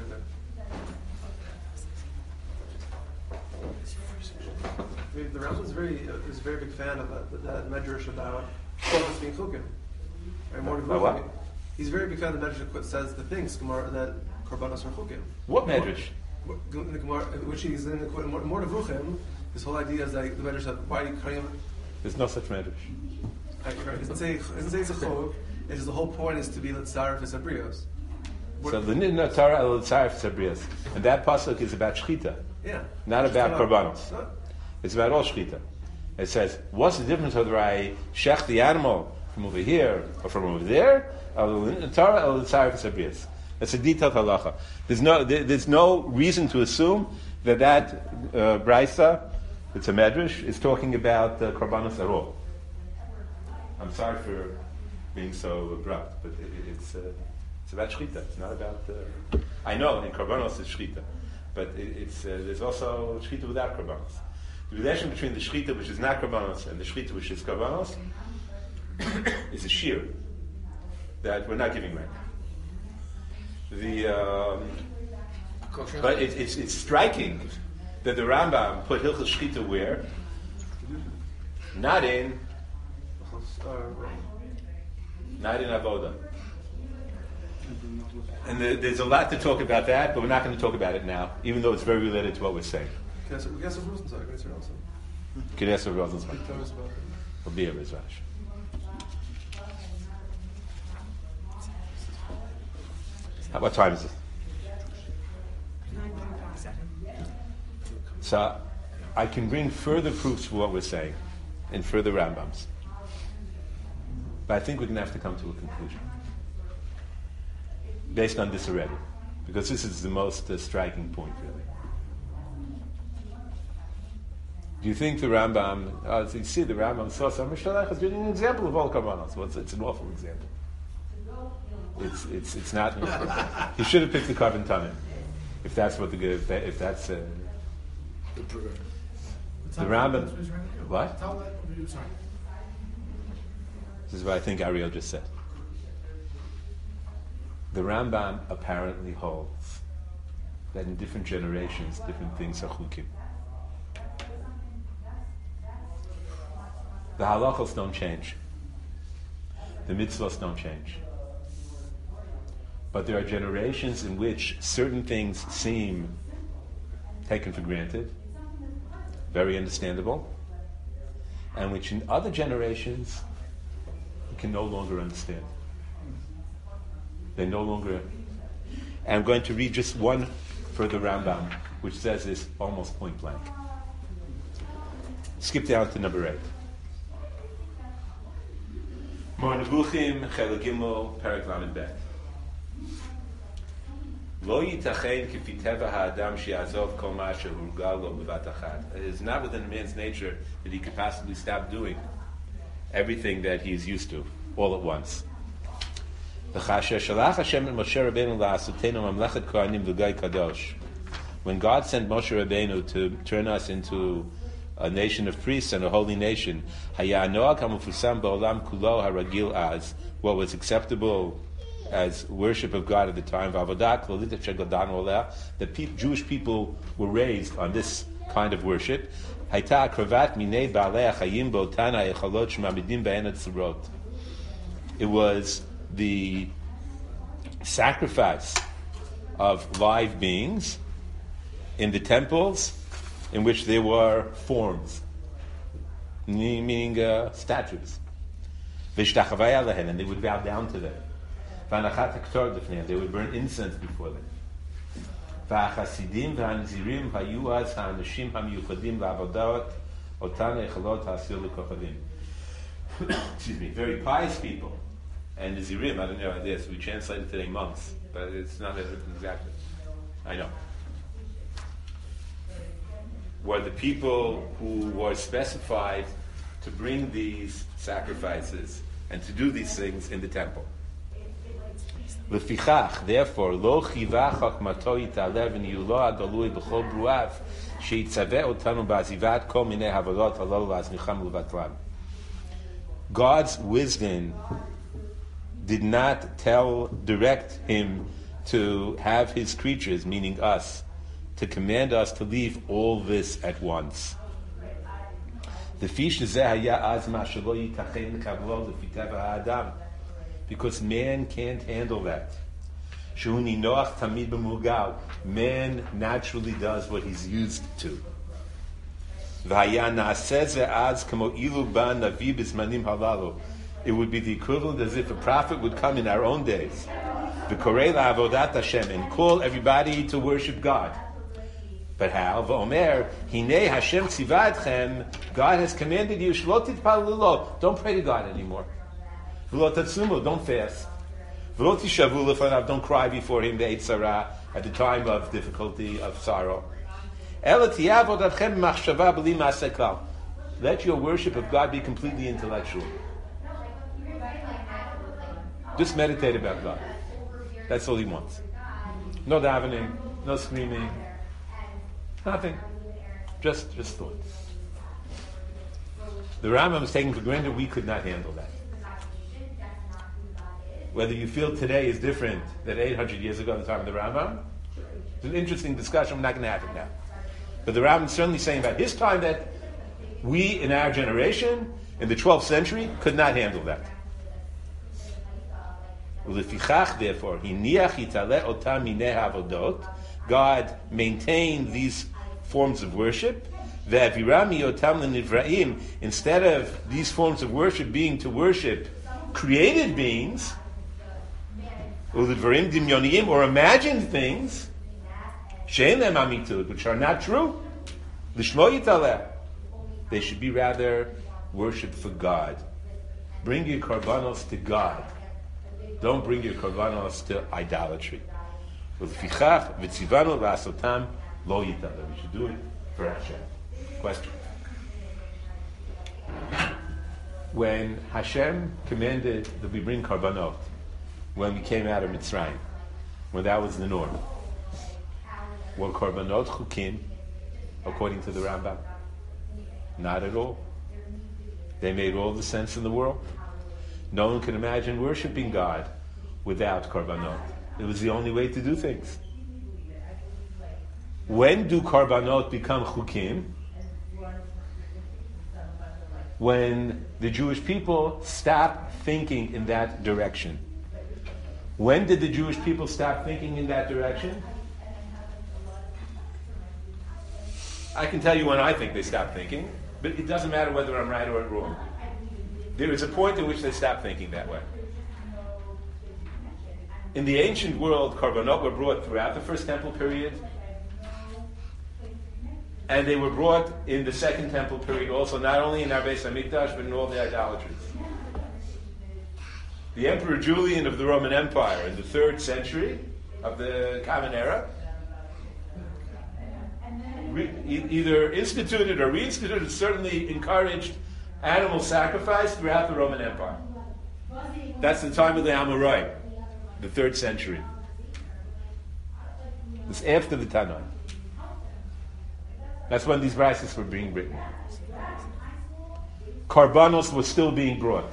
The, the Rambam is very uh, is a very big fan of that, that medrash about Kodesh being chukim. Right, more About what? He's a very big fan of the medrash that says the things Gemara that Karbanos are chukim. What medrash? In the Gemara, which is in the Mordevruchim, this whole idea is that the medrash said, why are you cutting him? There's no such medrash. It doesn't say, it doesn't say it's a chok. It's just the whole point is to be Litzaref Esabrios. So the Nidna Torah El Tzaref Sabrias. And that pasuk is about Shechita. Yeah. Not about It's Korbanos. not- It's about all Shechita. It says, what's the difference whether I shech the animal from over here or from over there? El Torah El Tzaref Sabrias. That's a detailed halacha. There's no, there, there's no reason to assume that that uh, brisa, it's a medrash, is talking about uh, Korbanos at all. I'm sorry for being so abrupt, but it, it's uh, it's about shechita. It's not about. Uh, I know in korbanos it's shechita, but it, it's uh, there's also shechita without korbanos. The relation between the shechita which is not korbanos and the shechita which is korbanos is a shear that we're not giving right now. The um, but it, it's it's striking that the Rambam put hilchos shechita where, not in. Uh, Not in Avoda. And the, there's a lot to talk about that, but we're not going to talk about it now, even though it's very related to what we're saying. Can I say- we got some Rosenzweig, can I say also? Knesset Rosenzweig. Tell us about it. Will be a Rizrash. What time is it? So I can bring further proofs for what we're saying in further Rambams. But I think we're going to have to come to a conclusion based on this already, because this is the most uh, striking point, really. Do you think the Rambam? Uh, so you see, the Rambam saw some Mishalach is giving an example of all Karbanos. Well, it's, it's an awful example. It's it's it's not. He should have picked the Carbon Tanim, if that's what the if, that, if that's uh, the Rambam. What? Tell that, sorry. This is what I think Ariel just said. The Rambam apparently holds that in different generations, different things are chukim. The halachos don't change. The mitzvahs don't change. But there are generations in which certain things seem taken for granted, very understandable, and which in other generations can no longer understand. They no longer. And I'm going to read just one further Rambam, which says this almost point blank. Skip down to number eight. Mor Nevuchim, Chelek Gimel, Perek Lamed Bet. Lo yitachen kifi teva ha'adam she'azov kol ma she'hurgal lo bevat achad. It is not within a man's nature that he could possibly stop doing everything that he is used to, all at once. When God sent Moshe Rabbeinu to turn us into a nation of priests and a holy nation, what was acceptable as worship of God at the time, the pe- Jewish people were raised on this kind of worship. It was the sacrifice of live beings in the temples in which there were forms, meaning uh, statues. And they would bow down to them. They would burn incense before them. Excuse me, very pious people. And the Zirim, I don't know this, we translate it today monks, but it's not exactly. I know. Were the people who were specified to bring these sacrifices and to do these things in the temple. Lefichach, therefore, lo chivach chachmato yitalev v'niyulo agalui b'chol bruav sheitzaveh otanu ba'azivat kol minei havarot halol la'aznicham u'vatlam. God's wisdom did not tell, direct him to have his creatures, meaning us, to command us to leave all this at once. Because man can't handle that. Man naturally does what he's used to. It would be the equivalent as if a prophet would come in our own days, the Korei la'avodat Hashem, and call everybody to worship God. But how? V'omer, Hinei Hashem tziva etchem, God has commanded you, shlo titpalelu lo, don't pray to God anymore. V'lo tatsumu, don't fast. V'lo tishavu lefanav, don't cry before Him, be'et tzara, at the time of difficulty, of sorrow. Ela ti'avodatchem machshava b'li ma'aseh klal. Let your worship of God be completely intellectual. Just meditate about God. That's all He wants. No davening, no screaming, nothing. Just, just thoughts. The Rambam is taking for granted we could not handle that. Whether you feel today is different than eight hundred years ago at the time of the Rambam, it's an interesting discussion. We're not going to have it now. But the Rambam is certainly saying about his time that we, in our generation, in the twelfth century, could not handle that. Therefore, God maintained these forms of worship. Instead of these forms of worship being to worship created beings, or imagined things, which are not true, they should be rather worship for God. Bring your korbanos to God. Don't bring your korbanos to idolatry. We should do it for Hashem. Question. When Hashem commanded that we bring korbanot, when we came out of Mitzrayim, when that was the norm, were korbanot chukim, according to the Rambam? Not at all. They made all the sense in the world. No one can imagine worshiping God without korbanot. It was the only way to do things. When do korbanot become chukim? When the Jewish people stop thinking in that direction. When did the Jewish people stop thinking in that direction? I can tell you when I think they stopped thinking, but it doesn't matter whether I'm right or wrong. There is a point in which they stopped thinking that way. In the ancient world, korbanot were brought throughout the First Temple period, and they were brought in the Second Temple period also, not only in our Beis Hamikdash, but in all the idolatries. The Emperor Julian of the Roman Empire in the third century of the Common Era re- either instituted or reinstituted, certainly encouraged animal sacrifice throughout the Roman Empire. That's the time of the Amorai, the third century. It's after the Tanakh. That's when these verses were being written. Karbanos was still being brought.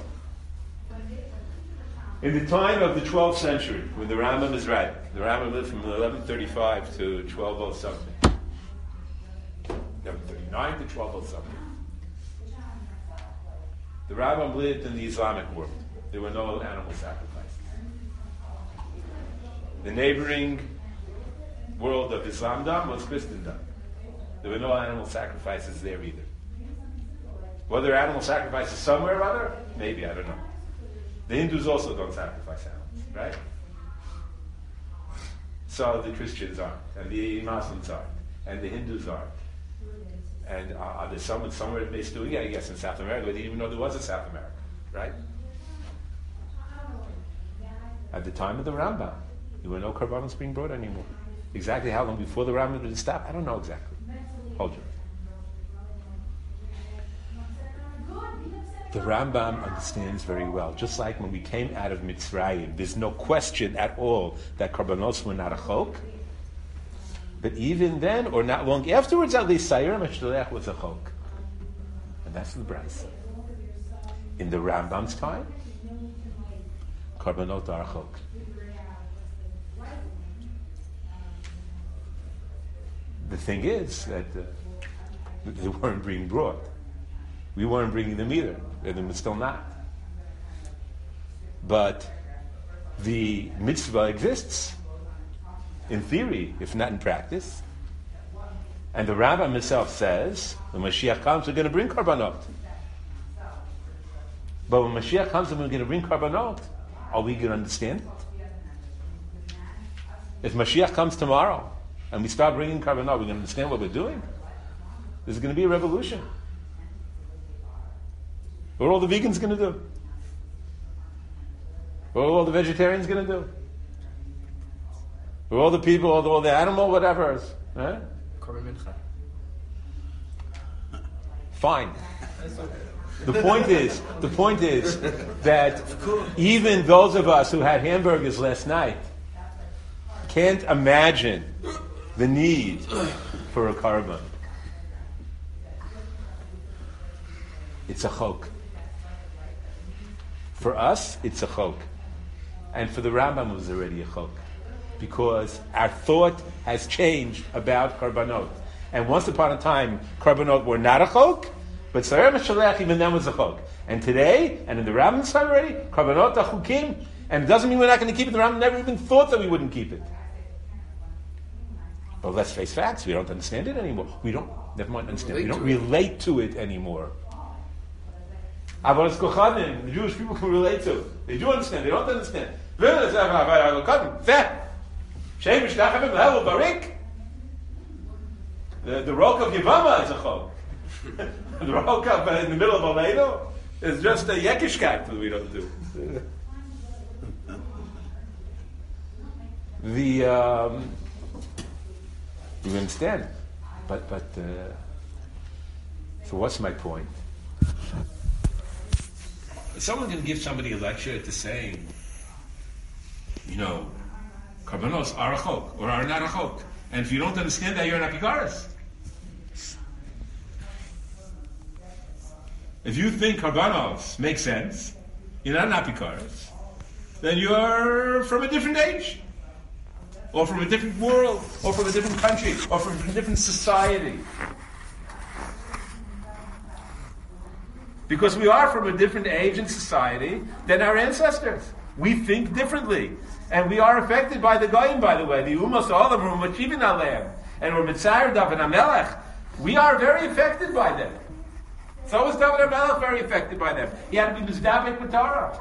In the time of the twelfth century, when the Rambam is right, the Rambam lived from eleven thirty-five to twelve oh something. eleven thirty-nine to twelve oh something. The Rambam lived in the Islamic world. There were no animal sacrifices. The neighboring world of Islamdom was Christendom. There were no animal sacrifices there either. Were there animal sacrifices somewhere or other? Maybe, I don't know. The Hindus also don't sacrifice animals, right? So the Christians aren't, and the Muslims aren't, and the Hindus aren't. And uh, are there someone somewhere that they're doing it? I guess in South America, they didn't even know there was a South America, right? At the time of the Rambam, there were no korbanos being brought anymore. Exactly how long before the Rambam did it stop? I don't know exactly. Hold you. The Rambam understands very well. Just like when we came out of Mitzrayim, there's no question at all that korbanos were not a chok. But even then, or not long afterwards, at least, Sayir HaMishtalech was a chok. And that's the Brisa. In the Rambam's time, korbanot are a chok. The thing is that uh, they weren't being brought. We weren't bringing them either. And we're still not. But the mitzvah exists, in theory, if not in practice. And the Rambam himself says, the Mashiach comes, we're going to bring korbanot. But when Mashiach comes and we're going to bring Karbanot, are we going to understand it? If Mashiach comes tomorrow and we start bringing Karbanot, we're going to understand what we're doing? There's going to be a revolution. What are all the vegans going to do? What are all the vegetarians going to do? What are all the people, all the, all the animal, whatever. Eh? Korban Mincha. Fine. The point is, the point is that even those of us who had hamburgers last night can't imagine the need for a korban. It's a chok. For us, it's a chok. And for the Rambam, it was already a chok. Because our thought has changed about karbanot. And once upon a time, karbanot were not a chok, but Sareh Mashalech even then was a chok. And today, and in the Rambam's time already, karbanot are chukim, and it doesn't mean we're not going to keep it. The Rambam never even thought that we wouldn't keep it. But let's face facts, we don't understand it anymore. We don't, never mind understand, we don't relate to it anymore. Avodas Kochanim, the Jewish people can relate to it. They do understand, they don't understand. The, the Rok of Yavama is a chok. The Rok of, uh, in the middle of Aleinu is just a Yekishkat that we don't do. The, um, you understand? But, but, uh, so what's my point? Someone can give somebody a lecture to saying, you know, karbanos are a chok or are not a chok. And if you don't understand that, you're an apikaris. If you think karbanos make sense, you're not an apikaris, then you're from a different age, or from a different world, or from a different country, or from a different society. Because we are from a different age and society than our ancestors. We think differently. And we are affected by the Goyim, by the way. The Umos Olam, we're Machivin Aleim, and we're Mitzayir David HaMelech. We are very affected by them. So was David HaMelech very affected by them. He had to be Mizdabek with Torah.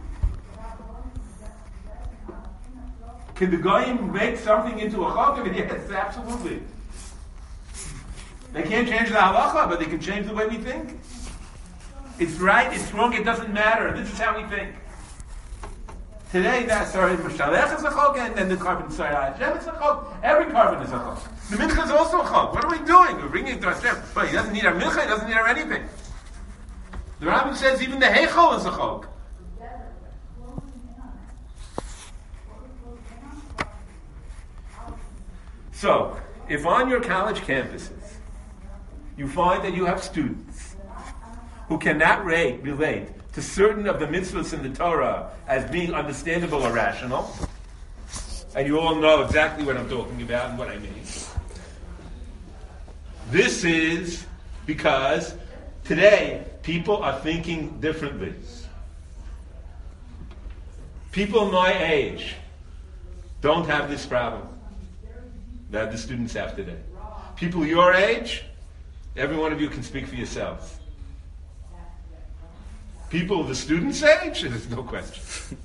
Can the Goyim make something into a Chok? Yes, absolutely. They can't change the halacha, but they can change the way we think. It's right, it's wrong, it doesn't matter. This is how we think. Today, that's sorry, Mashalech is a chok, and then the carbon sorry, Hashem is a chok. Every carbon is a chok. The mincha is also a chok. What are we doing? We're bringing it to Hashem. But he doesn't need our mincha, he doesn't need our anything. The Rambam says even the heichal is a chok. So, if on your college campuses you find that you have students who cannot relate, relate to certain of the mitzvahs in the Torah as being understandable or rational, and you all know exactly what I'm talking about and what I mean. This is because today people are thinking differently. People my age don't have this problem that the students have today. People your age, every one of you can speak for yourselves. People of the student's age, there's no question.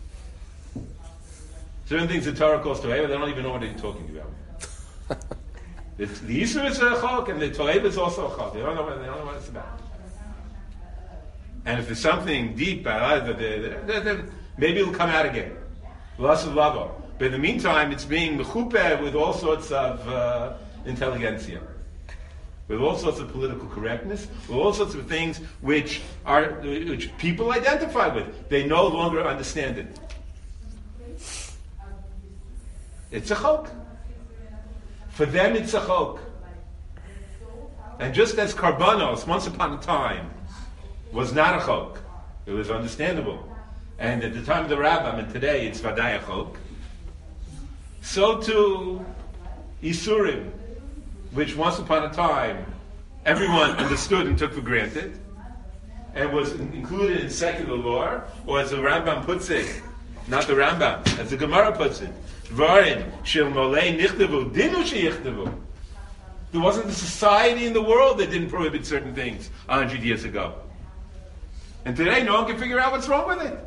Certain things the Torah calls Torah, they don't even know what they're talking about. the the Yisur is a chok, and the Torah is also a chok. They don't know what, they don't know what it's about. And if there's something deep, uh, then maybe it'll come out again. Loss of lavo. But in the meantime, it's being mechupeh with all sorts of uh, intelligentsia, with all sorts of political correctness, with all sorts of things which are which people identify with. They no longer understand it. It's a chok. For them, it's a chok. And just as karbanos, once upon a time, was not a chok, it was understandable. And at the time of the Rambam, and today it's vaday a chok, so too Isurim, which once upon a time everyone understood and took for granted, and was included in secular law, or as the Rambam puts it, not the Rambam, as the Gemara puts it, Dvarim shel molei nichtavu dinu sheyichtavu. There wasn't a society in the world that didn't prohibit certain things a hundred years ago. And today, no one can figure out what's wrong with it.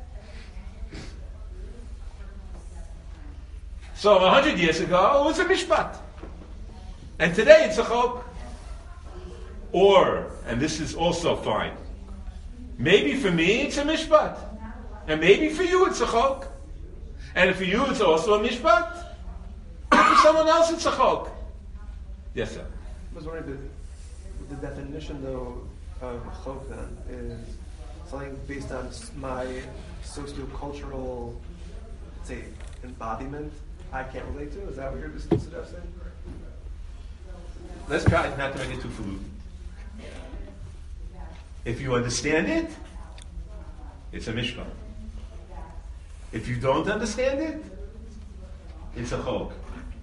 So a hundred years ago, it was a mishpat. And today, it's a chok. Or, and this is also fine, maybe for me, it's a mishpat. And maybe for you, it's a chok. And for you, it's also a mishpat. And for someone else, it's a chok. Yes, sir. I was wondering, the, the definition, though, of chok then is something based on s- my sociocultural, say, embodiment I can't relate to? Is that what you're just suggesting? Let's try not to make it too falutin. If you understand it, it's a mishpat. If you don't understand it, it's a chok.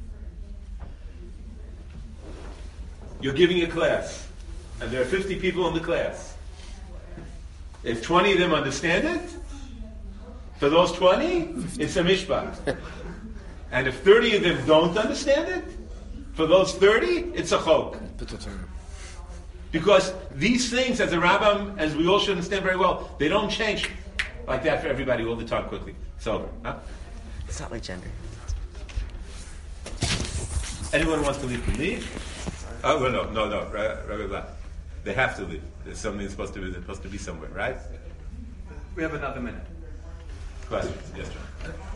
You're giving a class, and there are fifty people in the class. If twenty of them understand it, for those twenty, it's a mishpat. And if thirty of them don't understand it, for those thirty, it's a chok. Because these things, as a Rambam, as we all should understand very well, they don't change like that for everybody all the time quickly. It's over. Huh? It's not like gender. Anyone wants to leave, can leave. Oh, well, no, no, no. Right, right, right. They have to leave. There's something that's supposed to be, they're supposed to be somewhere, right? We have another minute. Questions? Yes, John.